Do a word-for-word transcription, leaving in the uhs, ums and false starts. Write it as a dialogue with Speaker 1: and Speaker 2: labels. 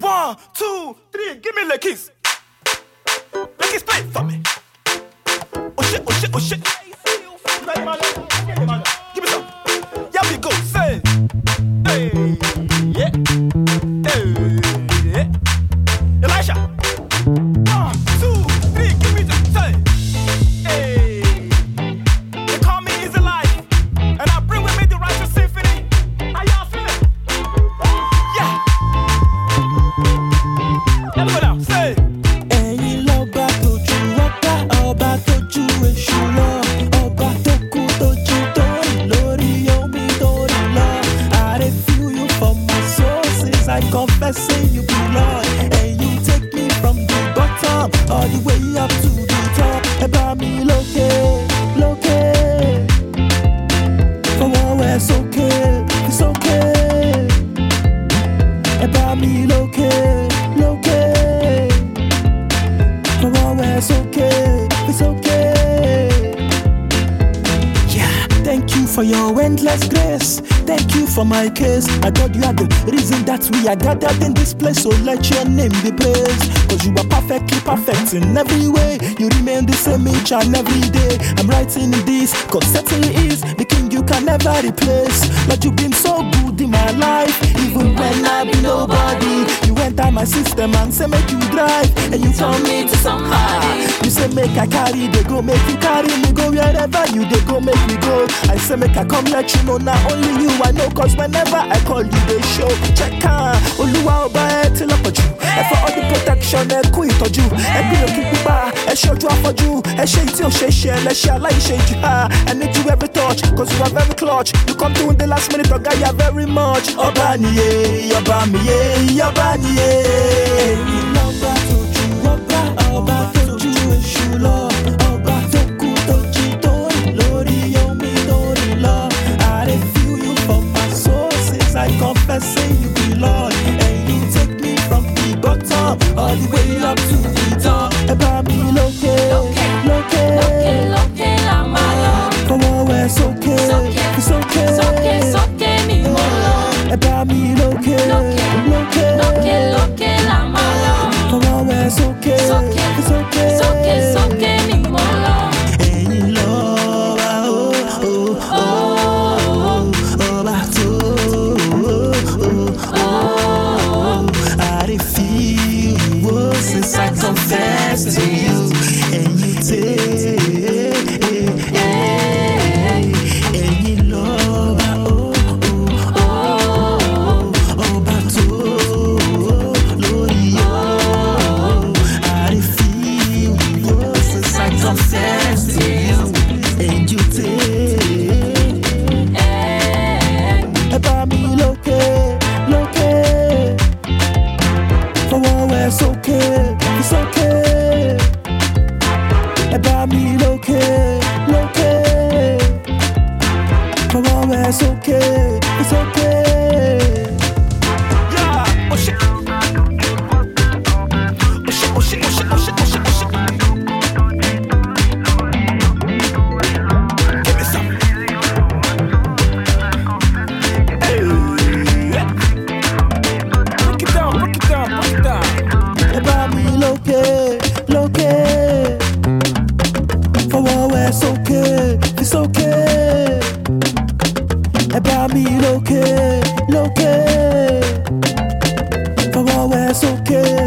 Speaker 1: One, two, three, give me the keys. The keys play for me. Oh shit, oh shit, oh shit. Give me some. Yeah, we go. Say, hey, yeah, hey, yeah. Elisha. One, two, three, give me the say. Hey, they call me Easy Life, and I bring with me the righteous symphony. How y'all feeling? Yeah. Let me go down. Say.
Speaker 2: Ẹ̀yin lọ́ba tójú ọba, ọba tójú èṣù lọ, ọba tó kú tójú tó rìn lórí omi tó rìn lọ. I dey feel you for my soul since I confess say you be Lord. And you take me from the bottom all the way up to the top. Ẹ bá mi lókè, lókè. Fọwọ́ ẹ sókè, sókè. Ẹ bá mi lókè, lókè. It's okay, it's okay. Yeah, thank you for your endless grace. Thank you for my case. I God, you are the reason that we are gathered in this place. So let your name be praised. Cause you are perfectly perfect in every way. You remain the same each and every day. I'm writing this cause certainly is the king you can never replace. But you've been so good in my life. Even when I be nobody, you enter my system and say make you drive. And you turn me to somebody. You say make I carry, they go make you carry me. Go wherever you they go make me go. I say make I come let you know now only you I know. Cause whenever I call you they show. Check out Oluwa Oba ẹ ti lọ́pọ̀ jù. Ẹ for all the protection ẹ kú ìtọ́jú. Ẹ gbìyànjú pípa ẹ ṣojú afọ́jú. Ẹ ṣe tí ò ṣe ṣe ẹ ṣe aláìṣe jù. I need you every touch cause you are very clutch. You come through in the last minute ọ̀gá you are very much. Ọba nìyé, ọba mi yé, ọba nìyé. Ẹ̀yin lọ́ba tójú ọba, ọba tójú èṣù lọ. Ọba tó kú tójú tó rìn lórí omi tó rìn lọ. I dey feel you for my soul since I confess say you be Lord. And you take me from the bottom all the way up to the top. Ẹ bá mi lókè, lókè,
Speaker 3: lókè, lókè la máa lọ.
Speaker 2: Fọwọ́ ẹ sókè, sókè,
Speaker 3: sókè, sókè ni mo lọ.
Speaker 2: Ẹ bá mi lókè,
Speaker 3: lókè,
Speaker 2: lókè,
Speaker 3: lókè, lókè la máa lọ.
Speaker 2: Fọwọ́ ẹ sókè,
Speaker 3: sókè,
Speaker 2: sókè,
Speaker 3: sókè, sókè ni mo lọ.
Speaker 2: Ẹ̀yin lọ́ba o, o, o, ọba tó o, o, I dey feel you oh, since I confess to you. And you take, ẹ̀yin lọ́ba o, o, ọba tó lórí o. I dey feel you oh, since I confess to you. And you take. Ẹ bá mi lókè, lókè. Fọwọ́ ẹ sókè, sókè. Ẹ bá mi lókè, lókè. Fọwọ́ ẹ sókè, sókè.
Speaker 1: Yeah, oh shit. Oh shit, oh shit, oh shit, oh shit, oh shit, oh shit. Give me some. Hey, yeah. Break it down, break it down, break it down.
Speaker 2: Ẹ bá mi lókè, lókè. Fọwọ́ ẹ sókè, sókè. Ẹ bá mi lókè, lókè. Fọwọ́ ẹ sókè.